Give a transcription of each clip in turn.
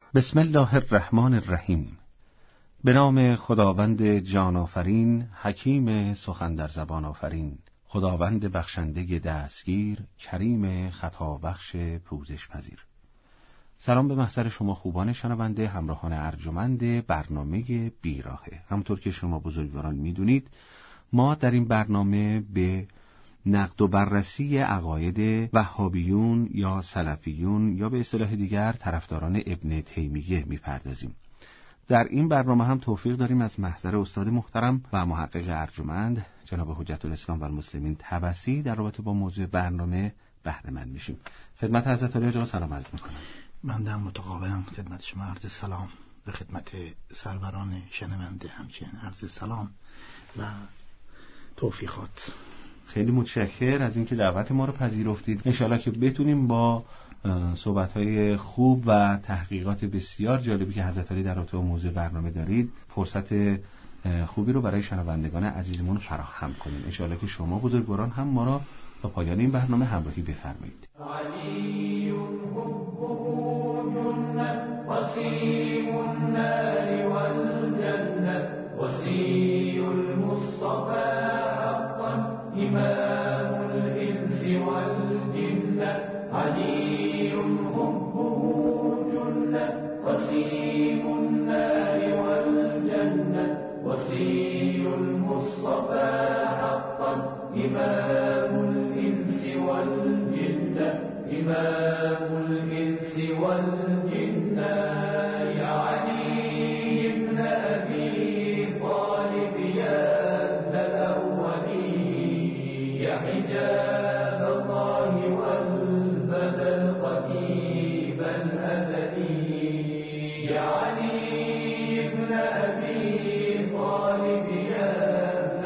بسم الله الرحمن الرحیم. به نام خداوند جان آفرین، حکیم سخن در زبان آفرین، خداوند بخشنده دستگیر، کریم خطا بخش پوزش پذیر. سلام به محضر شما خوبان شنونده، همراهان ارجمند برنامه بیراهه. همونطور که شما بزرگواران میدونید، ما در این برنامه به نقد و بررسی عقاید وهابیون یا سلفیون یا به اصطلاح دیگر طرفداران ابن تیمیه میپردازیم. در این برنامه هم توفیق داریم از محضر استاد محترم و محقق ارجمند جناب حجت الاسلام و المسلمین طبسی در رابطه با موضوع برنامه بهره مند میشیم. خدمت حضرت عالی جناب سلام عرض میکنم. من در متقابلم خدمت شما عرض سلام، به خدمت سروران شنونده همچنین عرض سلام و توفیقات. خیلی متشکر از اینکه دعوت ما رو پذیرفتید. انشالله که بتونیم با صحبت‌های خوب و تحقیقات بسیار جالبی که حضرت علی در رابطه با موضوع برنامه دارید فرصت خوبی رو برای شنوندگان عزیزمون فراهم کنیم. انشالله که شما بزرگواران هم ما را تا پایان این برنامه همراهی بفرمایید. علی وسيم النار والجنة وسي المصطفى حقا إمام الإنس والجنة علي حبه جنة وسيم النار والجنة وسي المصطفى حقا إمام الإنس والجنة إمام الإنس والجنة يا علي ابن أبي طالب يا ابن الأولين يا حجاب الله والبدى القديم الأزلي يا علي ابن أبي طالب يا ابن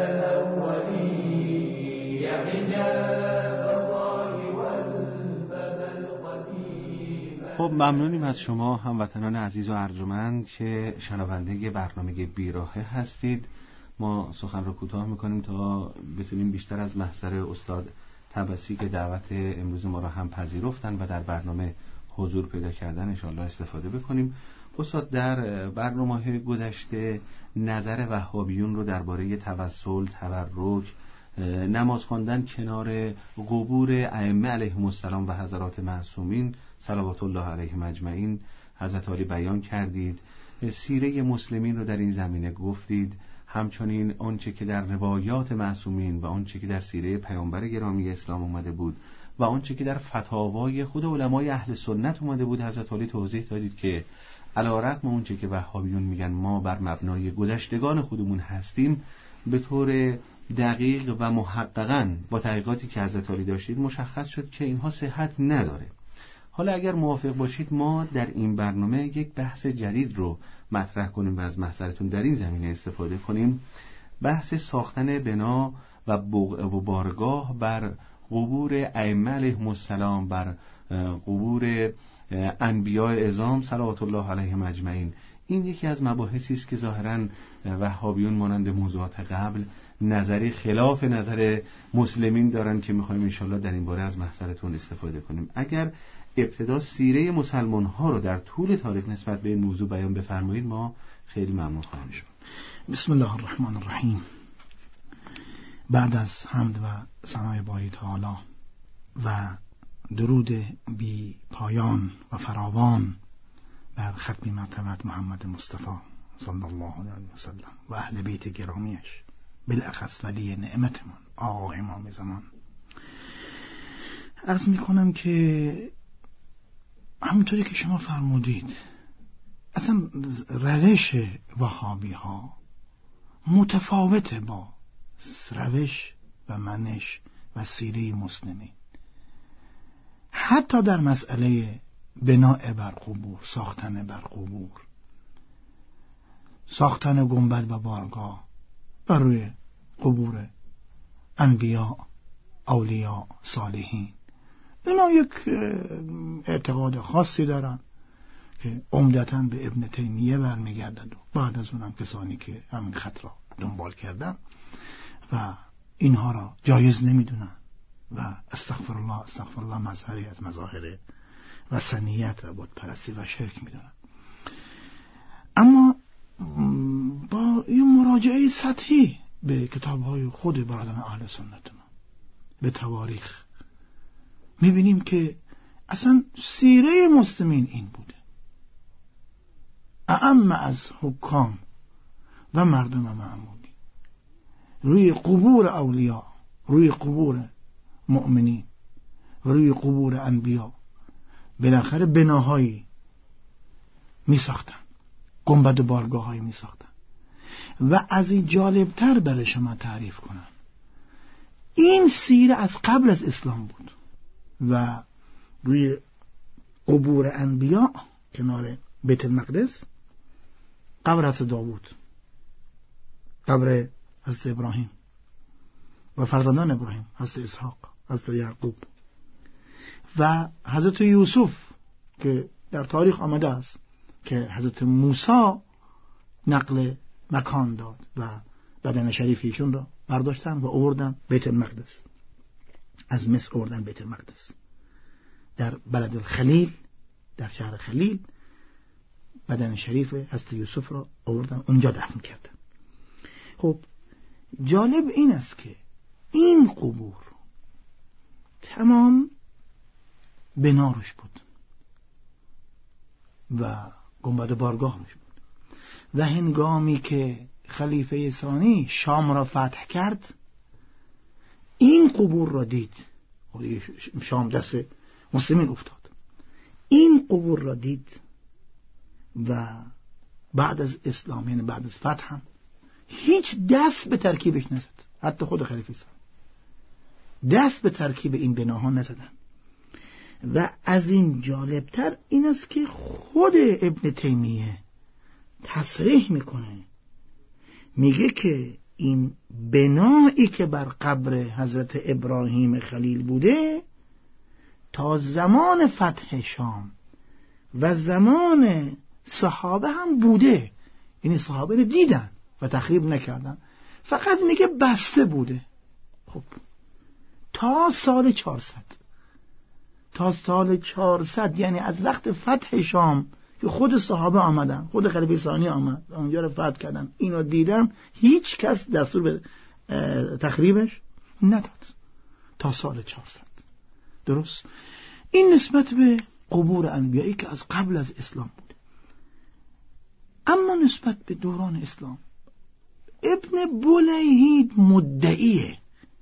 الأولين يا حجاب الله والبدى القديم. خب ممنونیم از شما هموطنان عزیز و ارجمند که شنونده برنامه بیراهه هستید. ما سخن رو کوتاه میکنیم تا بتونیم بیشتر از محضر استاد طبسی که دعوت امروز ما را هم پذیرفتن و در برنامه حضور پیدا کردن انشاءالله استفاده بکنیم. استاد در برنامه‌های گذشته نظر وهابیون رو درباره توسل، تبرک، نماز خواندن کنار قبور ائمه علیهم السلام و حضرات معصومین صلوات الله علیهم اجمعین حضرت علی بیان کردید. سیره مسلمین رو در این زمینه گفتید، همچنین آنچه که در روایات معصومین و آنچه که در سیره پیامبر گرامی اسلام اومده بود و آنچه که در فتاوای خود علمای اهل سنت اومده بود حضرت علی توضیح دادید که علی رغم اونچه که وهابیون میگن ما بر مبنای گذشتگان خودمون هستیم، به طور دقیق و محققاً با تحقیقاتی که حضرت علی داشتید مشخص شد که اینها صحت نداره. حالا اگر موافق باشید ما در این برنامه یک بحث جدید رو مطرح کنیم و از محضرتون در این زمینه استفاده کنیم. بحث ساختن بنا و بقعه و بارگاه بر قبور ائمه علیهم السلام، بر قبور انبیاء اعظام صلوات الله علیهم اجمعین. این یکی از مباحثی است که ظاهراً وهابیون مانند موضوعات قبل نظری خلاف نظر مسلمین دارن که می‌خوایم انشالله در این باره از محضرتون استفاده کنیم. اگر ابتدا سیره مسلمان ها رو در طول تاریخ نسبت به این موضوع بیان بفرمایید ما خیلی ممنون خواهیم شد. بسم الله الرحمن الرحیم. بعد از حمد و ثنای باری تعالی و درود بی پایان و فراوان بر ختم مرتبت محمد مصطفی صلی الله علیه و سلم و اهل بیت گرامیش، بالاخص ولی نعمتمان آقا امام زمان، عرض میکنم که همونطوری که شما فرمودید اصلا روش وهابی ها متفاوته با روش و منش و سیره مسلمین. حتی در مسئله بناء بر قبور، ساختن بر قبور، ساختن گنبد و بارگاه بر روی قبور انبیاء، اولیاء، صالحین، اینا یک اعتقاد خاصی دارن که عمدتاً به ابن تیمیه برمیگردد و بعد از اونم کسانی که همین خط را دنبال کردن و اینها را جایز نمیدونن و استغفر الله مظهری از مظاهر وثنیت و بت پرستی و شرک میدونن. اما با یه مراجعه سطحی به کتاب‌های خود برادران اهل سنت ما، به تواریخ، می‌بینیم که اصلا سیره مسلمین این بوده. اعم از حکام و مردم معمولی روی قبور اولیاء، روی قبور مؤمنین و روی قبور انبیا بالاخره بناهایی می ساختن، گنبد و بارگاه هایی می ساختن. و از این جالبتر برای شما تعریف کنم، این سیره از قبل از اسلام بود و روی قبور انبیا کنار بیت المقدس قبر حضرت داوود، قبر حضرت ابراهیم و فرزندان ابراهیم، حضرت اسحاق، حضرت یعقوب و حضرت یوسف که در تاریخ آمده است که حضرت موسی نقل مکان داد و بدن شریفیشون را برداشتن و آوردن بیت المقدس، از مصر آوردن بیت المقدس، در بلد الخلیل، در شهر خلیل بدن شریف حضرت یوسف را آوردن اونجا دفن کردن. خب جالب این است که این قبور تمام بنا روش بود و گنبد بارگاه روش بود و هنگامی که خلیفه ثانی شام را فتح کرد این قبور را دید، شام دست مسلمین افتاد، این قبور را دید و بعد از اسلام، یعنی بعد از فتح هم هیچ دست به ترکیبش نزد، حتی خود خلیفه ثانی دست به ترکیب این بناها نزدن. و از این جالبتر این است که خود ابن تیمیه تصریح میکنه، میگه که این بنایی که بر قبر حضرت ابراهیم خلیل بوده تا زمان فتح شام و زمان صحابه هم بوده، یعنی صحابه رو دیدن و تخریب نکردن، فقط میگه بسته بوده. خب تا سال 400 یعنی از وقت فتح شام که خود صحابه آمدن، خود خلیفه ثانی آمد اونجا رو فتح کردن، اینو دیدن، هیچ کس دستور به تخریبش نداد تا سال 400. درست؟ این نسبت به قبور انبیایی که از قبل از اسلام بود. اما نسبت به دوران اسلام ابن بولیهید مدعیه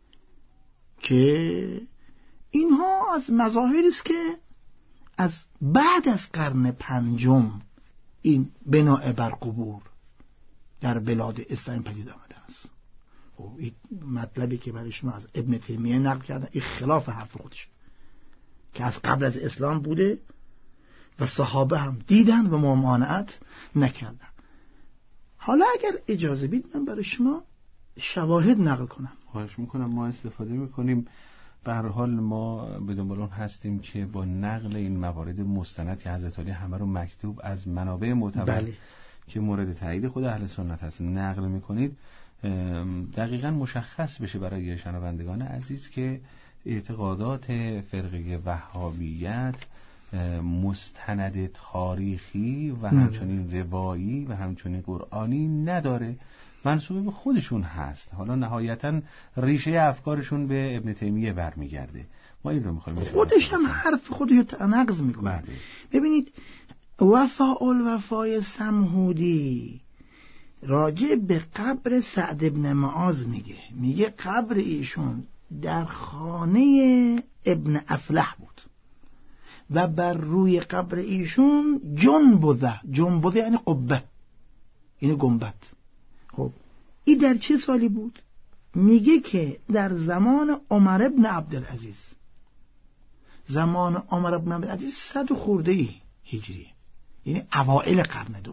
که اینها از مظاهری است که از بعد از قرن 5 این بناء بر قبور در بلاد اسلام پدید آمده است. این مطلبی که برای شما از ابن تیمیه نقل کردن این خلاف حرف خودش، که از قبل از اسلام بوده و صحابه هم دیدن و ممانعت نکردن. حالا اگر اجازه بید من برای شما شواهد نقل کنم. خواهش میکنم. ما استفاده میکنیم، به هر حال ما به دنبال اون هستیم که با نقل این موارد مستند که حضرت علی همه رو مکتوب از منابع معتبر که مورد تایید خود اهل سنت هست نقل میکنید، دقیقاً مشخص بشه برای شنوندگان عزیز که اعتقادات فرقه وهابیت مستند تاریخی و همچنین روایی و همچنین قرآنی نداره، منسوب به خودشون هست. حالا نهایتاً ریشه افکارشون به ابن تیمیه برمیگرده. ما این رو میخوایم خودش هم حرف خودش رو نقض میکنه. ببینید وفاء الوفای سمهودی راجع به قبر سعد ابن معاذ میگه قبر ایشون در خانه ابن افلح بود و بر روی قبر ایشون جنبذه یعنی قبه، یعنی گنبد. خب این در چه سالی بود؟ میگه که در زمان عمر ابن عبدالعزیز، زمان عمر ابن عبدالعزیز 100 خورده هجری، یعنی اوائل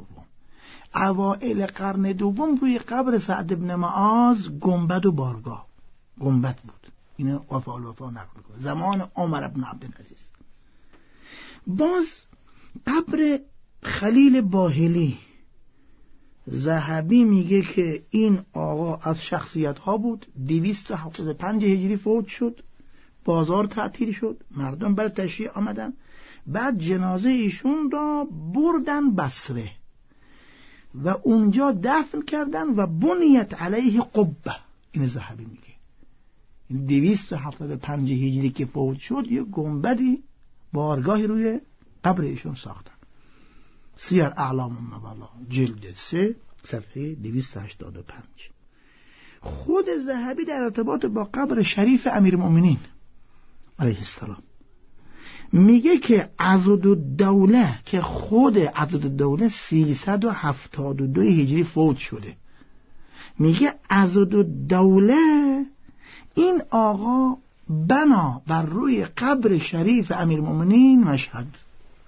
قرن دوم روی قبر سعد ابن معاذ گنبد و بارگاه گنبد بود. این وفا الوفا نقل میکنه زمان عمر ابن عبدالعزیز. باز قبر خلیل باهلی ذهبی میگه که این آقا از شخصیت ها بود، 275 هجری فوت شد، بازار تعطیل شد، مردم برای تشییع آمدن، بعد جنازه ایشون را بردن بصره و اونجا دفن کردن و بنیت علیه قبه. این ذهبی میگه 275 هجری که فوت شد یه گنبدی بارگاهی روی قبر ایشون ساختن. سیر اعلام النبلا جلد 3 صفحه 285. خود ذهبی در ارتباط با قبر شریف امیرالمؤمنین علیه السلام میگه که عضدالدوله، که خود عضدالدوله 372 هجری فوت شده، میگه عضدالدوله این آقا بنا بر روی قبر شریف امیرالمؤمنین مشهد،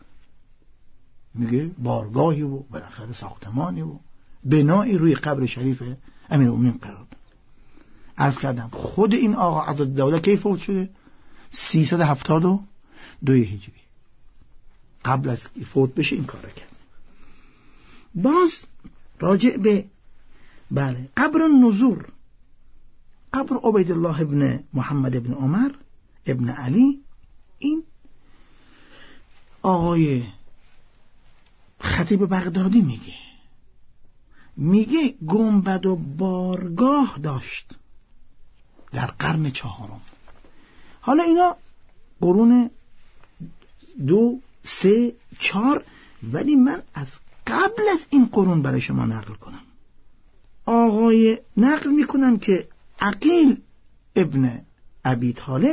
میگه بارگاهی و بالاخره ساختمانی و بنایی روی قبر شریف امیرالمؤمنین قرار داد. عرض کردم خود این آقا عضدالدوله کی فوت شده؟ 372 هجری. قبل از فوت بشه این کار کرد. باز راجع به قبر النزور، قبر عبیدالله ابن محمد ابن عمر ابن علی، این آقای خطیب بغدادی میگه گنبد و بارگاه داشت در قرن 4. حالا اینا قرون 2 3 4، ولی من از قبل از این قرون برای شما نقل کنم. آقای نقل میکنن که عقیل ابن ابی طالب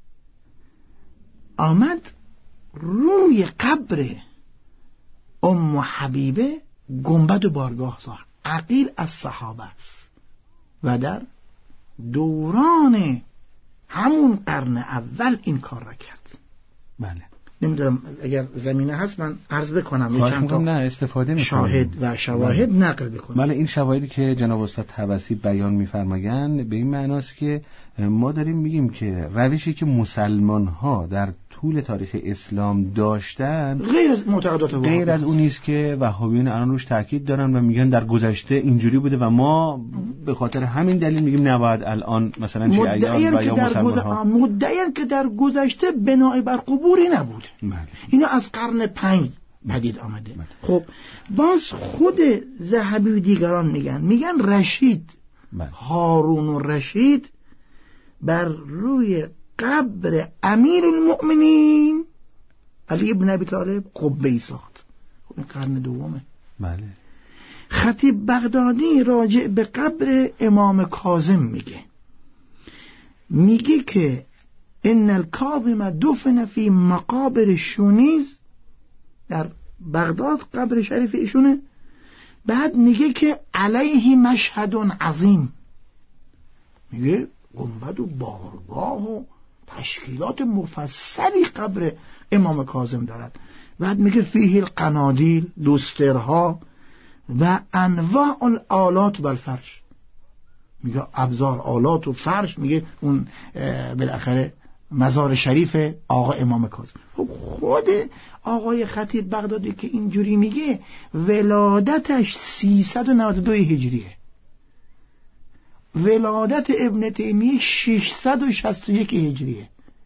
آمد روی قبر ام حبیبه گنبد و بارگاه ساخت. عقیل از صحابه است و در دوران همون قرن اول این کار را کرد. بله. نمیدونم اگر زمینه هست من عرض بکنم چند تا استفاده شاهد و شواهد نقل بکنم. بله، این شواهدی که جناب استاد طبسی بیان می‌فرمایند به این معناست که ما داریم میگیم که روشی که مسلمان ها در طول تاریخ اسلام داشتن غیر از معتقدات وهابی، غیر از اون نیست که وهابیون الان روش تاکید دارن و میگن در گذشته اینجوری بوده و ما به خاطر همین دلیل میگیم نباید الان مثلا شیعیان و یا مسلمان ها مدعیان که در گذشته بنای بر قبوری نبود. اینا از قرن 5 پدید آمده. خب باز خود ذهبی و دیگران میگن رشید هارون الرشید بر روی قبر امیر المؤمنین علی ابن ابی طالب قبه‌ای ساخت. این قرن 2. بله. خطیب بغدادی راجع به قبر امام کاظم میگه که ان الکاظم دفن فی مقابر شونیز، در بغداد قبر شریف ایشونه. بعد میگه که علیه مشهد عظیم، میگه گنبد و بارگاه و تشکیلات مفصلی قبر امام کاظم دارد. بعد میگه فیه القنادیل، لوسترها و انواع الآلات و الفرش، میگه ابزار آلات و فرش، میگه اون بالاخره مزار شریف آقا امام کاظم. خود آقای خطیب بغدادی که اینجوری میگه ولادتش 392 هجریه، ولادت ابن تیمیه 661 هجریه.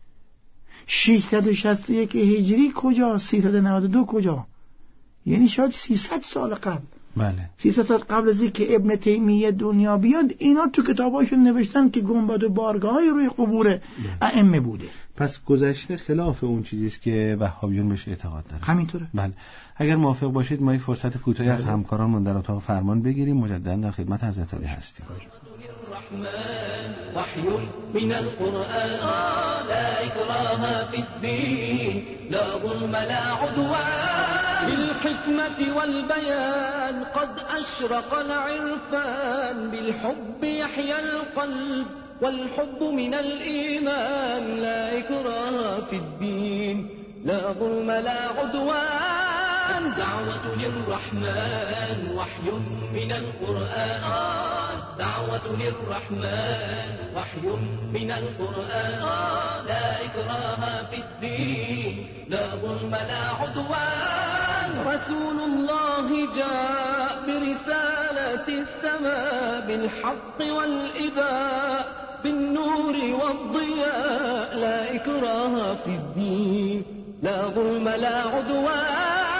661 هجری کجا؟ 392 کجا؟ یعنی شاید 300 سال قبل. بله. 300 سال قبل از اینکه ابن تیمیه دنیا بیاد اینا تو کتاباشون نوشتن که گنبد و بارگاه‌های روی قبور ائمه بوده. پس گذشته خلاف اون چیزی است که وهابیون بهش اعتقاد دارن. همینطوره. بله. اگر موافق باشید ما یک فرصت کوتاهی از همکارانمون در اتاق فرمان بگیریم. مجددا در خدمت حضرت علی هستیم. وحی من القرآن لا إكراه في الدين لا ظلم لا عدوان بالحكمة والبيان قد أشرق العرفان بالحب يحيى القلب والحب من الإيمان لا إكراه في الدين لا ظلم لا عدوان دعوة للرحمن وحي من القرآن دعوة للرحمن وحي من القرآن لا إكراه في الدين لا ظلم لا عدوان رسول الله جاء برسالة السماء بالحق والإباء بالنور والضياء لا إكراه في الدين لا ظلم لا عدوان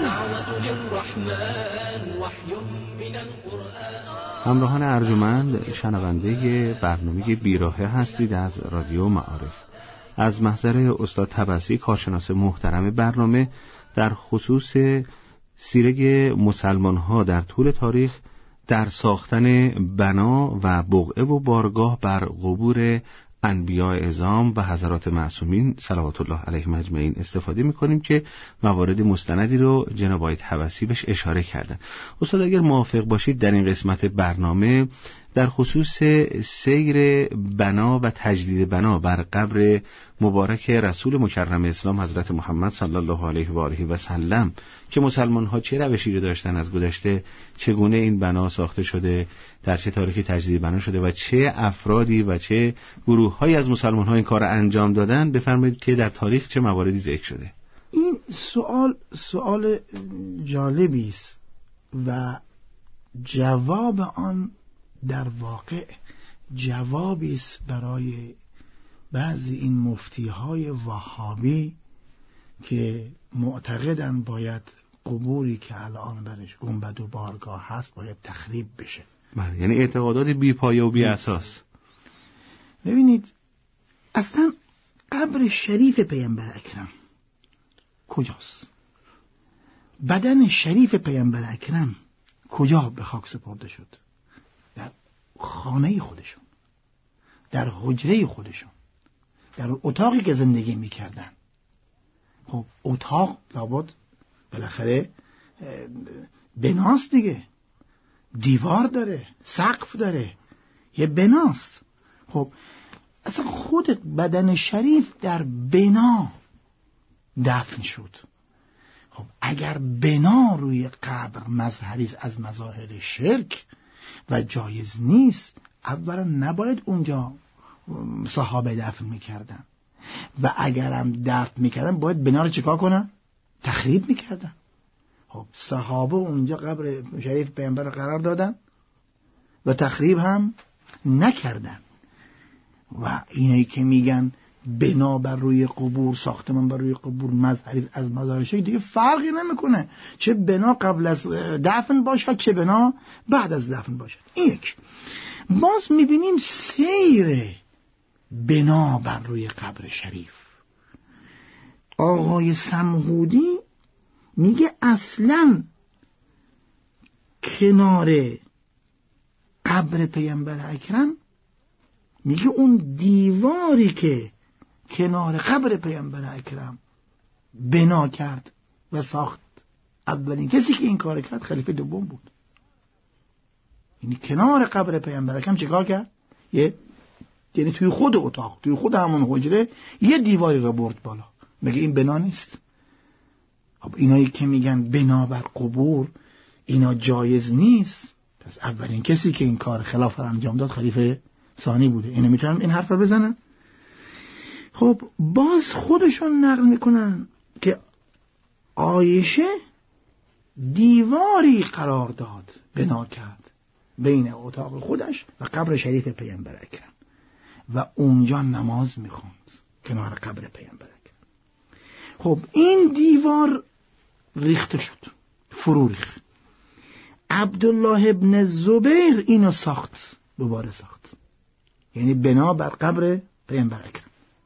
همراهان ارجمند، شنونده برنامه بیراهه هستید از رادیو معارف. از محضر استاد طبسی، کارشناس محترم برنامه، در خصوص سیره مسلمان‌ها در طول تاریخ در ساختن بنا و بقعه و بارگاه بر قبور انبیاء اعظام و حضرات معصومین صلوات الله علیهم اجمعین استفاده می‌کنیم که موارد مستندی رو جناب آقای طبسی بهش اشاره کردن. استاد اگر موافق باشید در این قسمت برنامه در خصوص سیر بنا و تجدید بنا بر قبر مبارک رسول مکرم اسلام حضرت محمد صلی الله علیه و آله و سلم که مسلمان ها چه روشی رو داشتن از گذشته، چگونه این بنا ساخته شده، در چه تاریخی تجدید بنا شده و چه افرادی و چه گروه‌هایی از مسلمان ها این کار انجام دادن، بفرمایید که در تاریخ چه مواردی ذکر شده. این سوال جالبی است و جواب آن در واقع جوابی است برای بعضی این مفتی‌های وهابی که معتقدن باید قبوری که الان برش گنبد و بارگاه هست باید تخریب بشه. بله، یعنی اعتقادات بی پایه و بی اساس. ببینید اصلا قبر شریف پیامبر اکرم کجاست؟ بدن شریف پیامبر اکرم کجا به خاک سپرده شد؟ در خانه خودشون، در حجره خودشون، در اتاقی که زندگی میکردن. خب اتاق لابد بالاخره بناست دیگه، دیوار داره، سقف داره، یه بناست. خب اصلا خود بدن شریف در بنا دفن شد. خب اگر بنا روی قبر مظهری از مظاهر شرک و جایز نیست، اولا نباید اونجا صحابه دفن میکردن و اگرم دفن میکردن باید بنا رو چیکار کنن؟ تخریب میکردن. خب صحابه اونجا قبر شریف پیامبر قرار دادن و تخریب هم نکردن. و اینایی که میگن بنا بر روی قبور، ساختمان بر روی قبور مظهری از مظاهر شرک، دیگه فرقی نمیکنه چه بنا قبل از دفن باشد چه بنا بعد از دفن باشد. این یک. باز میبینیم سیر بنا بر روی قبر شریف. آقای سمهودی میگه اصلا کنار قبر پیامبر اکرم، میگه اون دیواری که کنار قبر پیامبر اکرم بنا کرد و ساخت، اولین کسی که این کار کرد خلیفه دوم بود. یعنی کنار قبر پیامبر اکرم چیکار کرد؟ یعنی توی خود اتاق، توی خود همون حجره یه دیواری رو برد بالا. مگه این بنا نیست؟ خب اینایی که میگن بنا بر قبور اینا جایز نیست، پس اولین کسی که این کار خلاف انجام داد خلیفه ثانی بوده. اینو میتونن این حرف رو بزنن؟ خب باز خودشون نقل میکنن که عایشه دیواری قرار داد، بنا کرد بین اتاق خودش و قبر شریف پیامبر اکرم و اونجا نماز میخوند کنار قبر پیامبر اکرم. خب این دیوار ریخته شد، فرو ریخت. عبدالله ابن زبیر اینو ساخت، دوباره ساخت، یعنی بنا بر قبر پیامبر اکرم.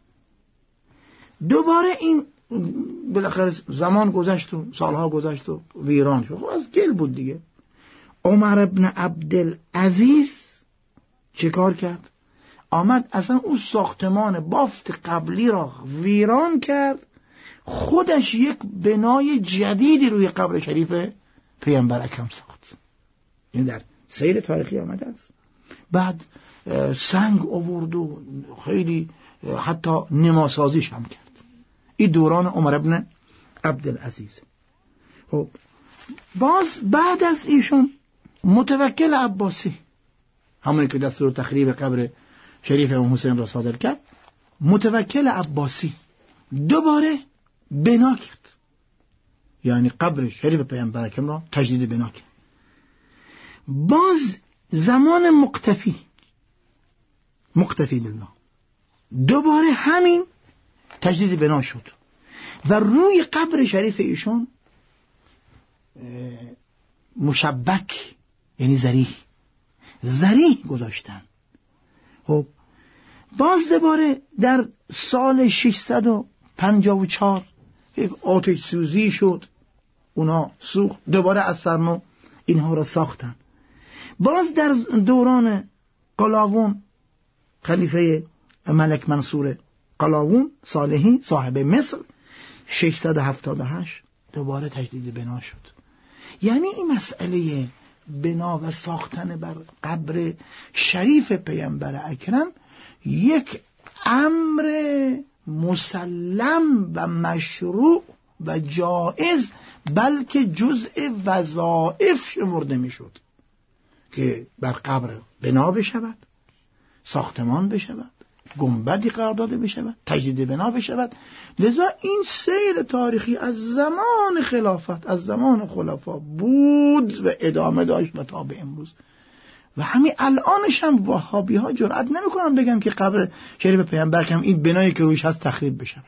دوباره این بالاخره زمان گذشت و سالها گذشت و ویران شد. خب از گل بود دیگه. عمر ابن عبدالعزیز چه کار کرد؟ آمد اصلا اون ساختمان بافت قبلی را ویران کرد، خودش یک بنای جدیدی روی قبر شریف پیامبر اکرم ساخت. این در سیر تاریخی آمده است. بعد سنگ آورد و خیلی حتی نماسازیش هم کرد. این دوران عمر ابن عبدالعزیز. خب باز بعد از ایشون متوکل عباسی، همونی که دستور تخریب قبر شریف امام حسین را صادر کرد، متوکل عباسی دوباره بنا کرد، یعنی قبر شریف پیامبر اکرم را تجدید بنا کرد. باز زمان مقتفی بالله دوباره همین تجدید بنا شد و روی قبر شریف ایشون مشبک یعنی زریح گذاشتن. خب باز دوباره در سال 654 یک آتش سوزی شد، اونا سوخت، دوباره از سرنو اینها را ساختن. باز در دوران قلاوون خلیفه ملک منصور قلاوون صالحی صاحب مصر 678 دوباره تجدید بنا شد. یعنی این مسئله بنا و ساختن بر قبر شریف پیامبر اکرم یک امر مسلم و مشروع و جائز، بلکه جزء وظایف شمرده میشد که بر قبر بنا بشود، ساختمان بشود، گنبدی قرار داده بشود، تجدید بنا بشود. لذا این سیر تاریخی از زمان خلافت، از زمان خلفا بود و ادامه داشت و تا به امروز. و همین الانش هم وهابی ها جرئت نمیکنن بگن که قبر شریف پیامبر اکرم این بنایی که رویش هست تخریب بشود.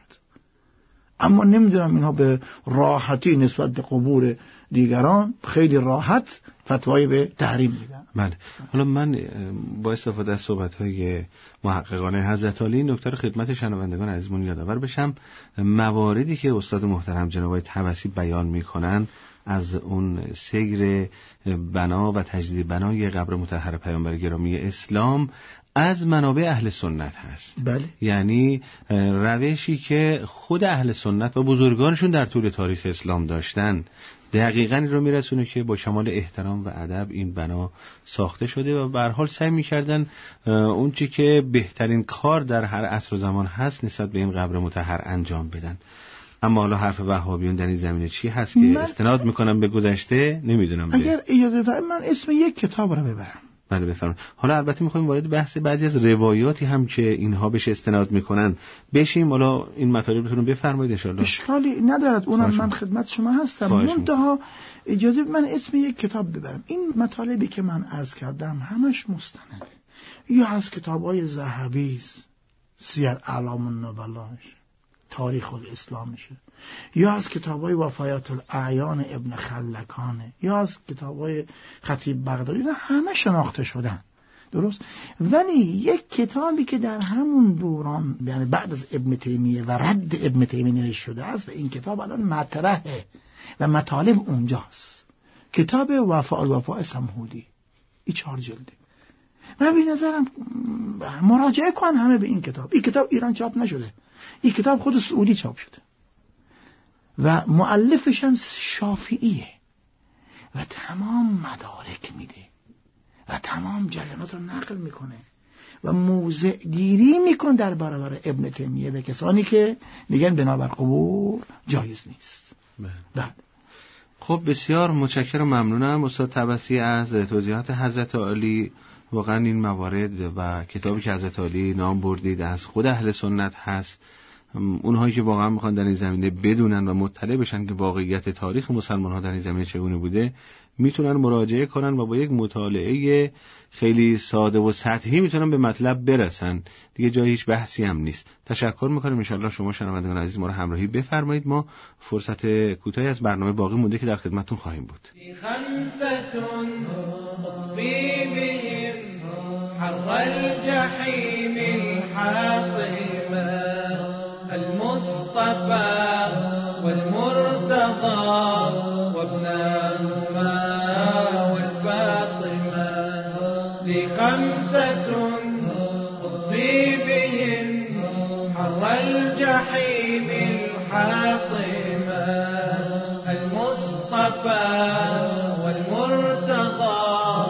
اما نمیدونم اینها به راحتی نسبت به قبور دیگران خیلی راحت فتوایی به تحریم میدن. بله. حالا من با استفاده از صحبت‌های محققان حضرت علی نکته خدمت شنوندگان عزیزمون یادآور بشم. مواردی که استاد محترم جناب آقای طبسی بیان میکنن از اون سیر بنا و تجدید بنای قبر مطهر پیامبر گرامی اسلام از منابع اهل سنت هست. بله. یعنی روشی که خود اهل سنت و بزرگانشون در طول تاریخ اسلام داشتن دقیقاً این رو میرسونه که با کمال احترام و ادب این بنا ساخته شده و به هر حال سعی میکردن اون چی که بهترین کار در هر عصر و زمان هست نسبت به این قبر مطهر انجام بدن. اما حالا حرف وهابیون در این زمینه چی هست که استناد میکنم به گذشته نمیدونم. اگر اجازه فرمایید من اسم یک کتاب رو ببرم. بله بفرمایید. حالا البته میخوایم وارد بحث بعضی از روایاتی هم که اینها بهش استناد میکنن بشیم. حالا این مطالب بتونم بفرمایید ان شاءالله. اشکالی ندارد، اونم من خدمت شما هستم. منتها اجازه من اسم یک کتاب ببرم. این مطالبی که من عرض کردم همش مستنده، یا از کتاب‌های ذهبی، سیر اعلام النبلاش، تاریخ الاسلامشه، یا از کتاب‌های وفایات الاعیان ابن خلکانه، یا از کتاب‌های خطیب بغدادی، همه شناخته شدن. درست. ولی یک کتابی که در همون دوران یعنی بعد از ابن تیمیه و رد ابن تیمیه نوشته شده است و این کتاب الان مطرحه و مطالب اونجاست، کتاب وفاء سمهودی، این 4 جلده. من به نظرم مراجعه کن همه به این کتاب. این کتاب ایران چاپ نشده، این کتاب خود سعودی چاپ شده و مؤلفش هم شافعیه و تمام مدارک میده و تمام جریانات رو نقل میکنه و موضع گیری میکنه در برابر ابن تیمیه و کسانی که میگن بنابر قبور جایز نیست. بله. خب بسیار متشکرم و ممنونم استاد طبسی از توضیحات حضرت عالی. واقعا این موارد و کتابی که حضرت عالی نام بردید از خود اهل سنت هست. اونهایی که واقعا میخوان در این زمینه بدونن و مطلع بشن که واقعیت تاریخ مسلمان ها در این زمینه چگونه بوده میتونن مراجعه کنن و با یک مطالعه خیلی ساده و سطحی میتونن به مطلب برسن. دیگه جای هیچ بحثی هم نیست. تشکر میکنم. ان شاءالله شما شنوندگان عزیز ما رو همراهی بفرمایید. ما فرصت کوتاهی از برنامه باقی مونده که در خدمتتون خواهیم بود. حر الجحيم الحاطمة المصطفى والمرتضى وابنهما والفاطمة لخمسة اطفي بهم حر الجحيم الحاطمة المصطفى والمرتضى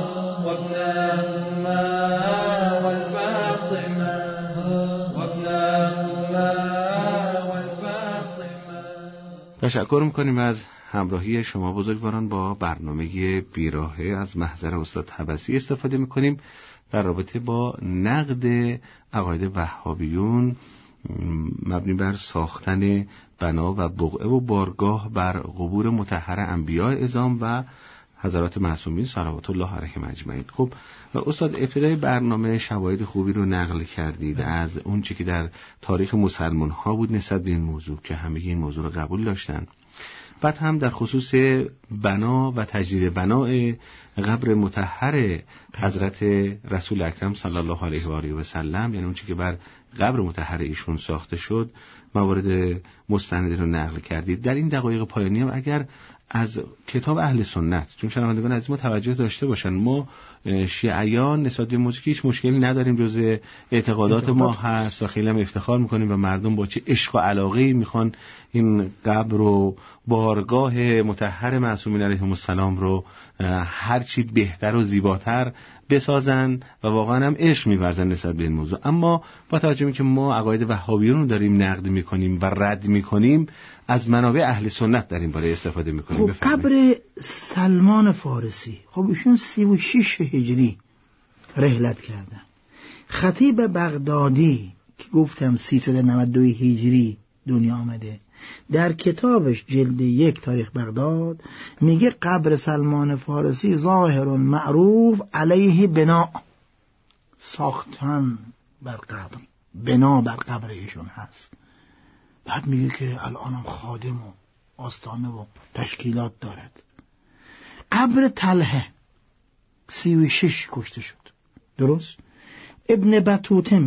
تشکر میکنیم از همراهی شما بزرگواران با برنامه بیراهه. از محضر استاد طبسی استفاده میکنیم در رابطه با نقد عقاید وهابیون مبنی بر ساختن بنا و بقعه و بارگاه بر قبور مطهر انبیاء اعظام و حضرات معصومین صلوات الله علیهم اجمعین. خب استاد ابتدای برنامه شواهد خوبی رو نقل کردید از اون چیزی که در تاریخ مسلمان ها بود نسبت به این موضوع که همه این موضوع رو قبول داشتن. بعد هم در خصوص بنا و تجدید بنای قبر مطهر حضرت رسول اکرم صلی الله علیه و آله و سلم، یعنی اون چیزی که بر قبر مطهر ایشون ساخته شد، موارد مستندی رو نقل کردید. در این دقایق پایانی هم اگر از کتاب اهل سنت، چون شنوندگان از ما توجه داشته باشن، ما شیعیان نسبت به موزیک هیچ مشکلی نداریم، جزء اعتقادات ما هست و خیلی هم افتخار میکنیم و مردم با چه عشق و علاقه‌ای میخوان این قبر رو، بارگاه مطهر معصومین علیهم السلام رو هرچی بهتر و زیباتر بسازن و واقعا هم عشق می‌ورزن نسبت به این موضوع. اما با توجه به که ما عقاید وهابیون رو داریم نقد میکنیم و رد میکنیم، از منابع اهل سنت در این باره استفاده میکنیم. خب قبر سلمان فارسی، خب ایشون 36 هجری رحلت کردن. خطیب بغدادی که گفتم 392 هجری دنیا آمده، در کتابش جلد 1 تاریخ بغداد میگه قبر سلمان فارسی ظاهر معروف علیه بنا، ساختن بر قبر، بنا بر قبر ایشون هست. بعد میگه که الانم خادم و آستانه و تشکیلات دارد. قبر طلحه 36 کشته شد، درست؟ ابن بطوطه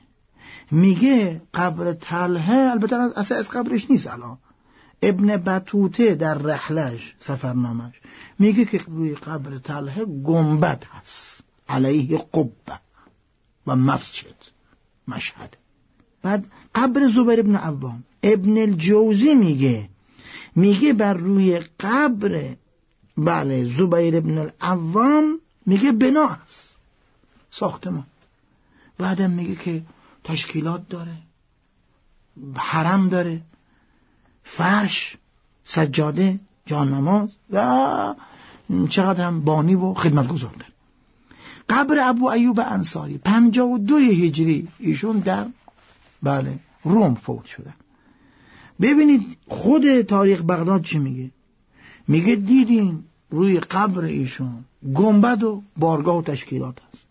میگه قبر طلحه، البته اصلا از قبرش نیست الان، ابن بطوطه در رحلش سفرنامش میگه که روی قبر طلحه گنبد هست علیه قبه و مسجد مشهد. بعد قبر زبیر ابن عوام، ابن الجوزی میگه بر روی قبر زبیر ابن العوام میگه بنا هست، ساختمان. بعدم میگه که تشکیلات داره، حرم داره، فرش، سجاده، جانماز و چقدر هم بانی و خدمتگزار داره. قبر ابو ایوب انصاری 52 هجری ایشون در روم فوت شده. ببینید خود تاریخ بغداد چی میگه دیدین روی قبر ایشون گنبد و بارگاه و تشکیلات هست.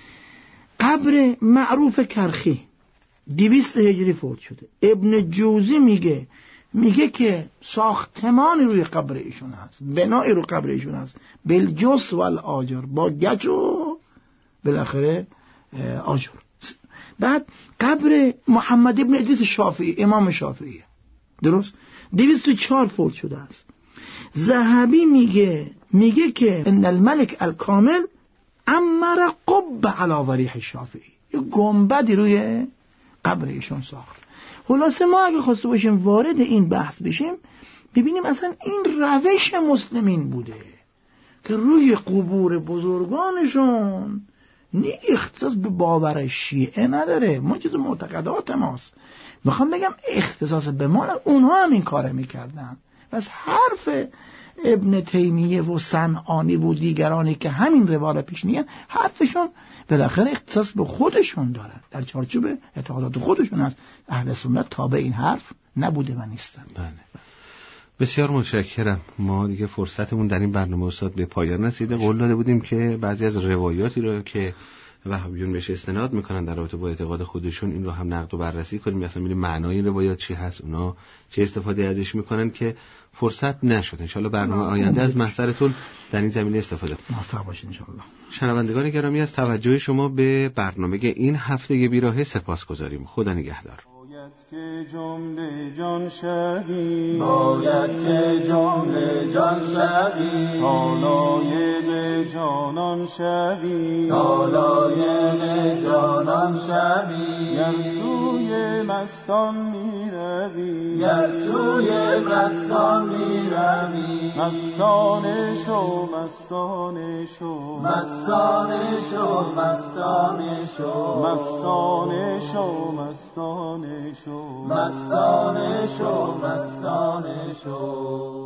قبر معروف کرخی 200 هجری فوت شده. ابن جوزی میگه که ساختمانی روی قبر ایشون هست، بنای روی قبر ایشون هست، بالجس و الاجر، با گچ و بالاخره آجر. بعد قبر محمد ابن ادریس شافعی، امام شافعی، درست، 204 فوت شده است. ذهبی میگه که ان الملک الکامل امر قب علی ضریح شافعی، یه گنبدی روی قبر ایشون ساخت. خلاصه ما اگه خواسته باشیم وارد این بحث بشیم، ببینیم اصلا این روش مسلمین بوده که روی قبور بزرگانشون اختصاص به باور شیعه نداره، ما چیز معتقدات ماست. میخوام بگم اختصاص به ما، اونها هم این کاره میکردن. پس حرف ابن تیمیه و صنعانی و دیگرانی که همین روال پیش میگن، حرفشون بالاخره اختصاص به خودشون داره، در چارچوب اعتقادات خودشون هست. اهل سنت تابع این حرف نبوده و نیستن. بله. بسیار متشکرم. ما دیگه فرصتمون در این برنامه استاد به پایان رسیده. قول داده بودیم که بعضی از روایاتی رو که وهابیون بهش استناد میکنن در رابطه با اعتقاد خودشون، این رو هم نقد و بررسی کنیم، مثلا ببینیم معنای این روایات چی هست، اونا چه استفاده ازش میکنن، که فرصت نشد. ان شاءالله برنامه آینده از محضرتون در این زمینه استفاده کنیم. موفق باشید ان شاءالله. شنوندگان گرامی، از توجه شما به برنامه این هفته بیراهه سپاسگزاریم. خدا نگهدار. که جمله جان شوی، باید که جمله جان شوی، تالای به جانان شوی، تالای به جانان شوی، گر سوی مستان می روی، گر سوی مستان می روی، مستانه شو مستانه شو، مستانه شو مستانه شو، مستانه شو مستانه شو، مستانه شو مستانه شو.